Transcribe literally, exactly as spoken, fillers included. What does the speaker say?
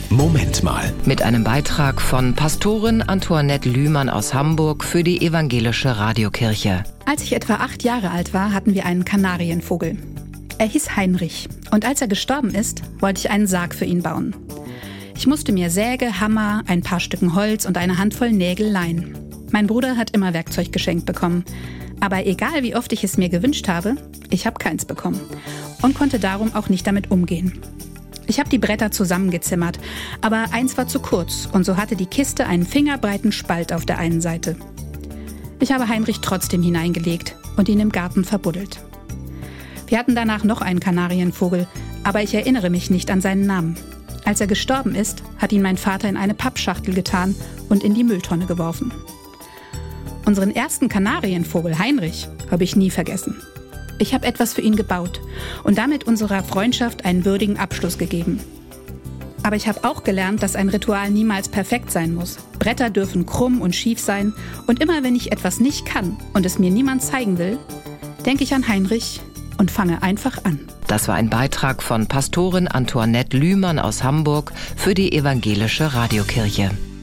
Moment mal. Mit einem Beitrag von Pastorin Antoinette Lühmann aus Hamburg für die Evangelische Radiokirche. Als ich etwa acht Jahre alt war, hatten wir einen Kanarienvogel. Er hieß Heinrich und als er gestorben ist, wollte ich einen Sarg für ihn bauen. Ich musste mir Säge, Hammer, ein paar Stücken Holz und eine Handvoll Nägel leihen. Mein Bruder hat immer Werkzeug geschenkt bekommen. Aber egal wie oft ich es mir gewünscht habe, ich habe keins bekommen und konnte darum auch nicht damit umgehen. Ich habe die Bretter zusammengezimmert, aber eins war zu kurz und so hatte die Kiste einen fingerbreiten Spalt auf der einen Seite. Ich habe Heinrich trotzdem hineingelegt und ihn im Garten verbuddelt. Wir hatten danach noch einen Kanarienvogel, aber ich erinnere mich nicht an seinen Namen. Als er gestorben ist, hat ihn mein Vater in eine Pappschachtel getan und in die Mülltonne geworfen. Unseren ersten Kanarienvogel Heinrich habe ich nie vergessen. Ich habe etwas für ihn gebaut und damit unserer Freundschaft einen würdigen Abschluss gegeben. Aber ich habe auch gelernt, dass ein Ritual niemals perfekt sein muss. Bretter dürfen krumm und schief sein und immer wenn ich etwas nicht kann und es mir niemand zeigen will, denke ich an Heinrich und fange einfach an. Das war ein Beitrag von Pastorin Antoinette Lühmann aus Hamburg für die Evangelische Radiokirche.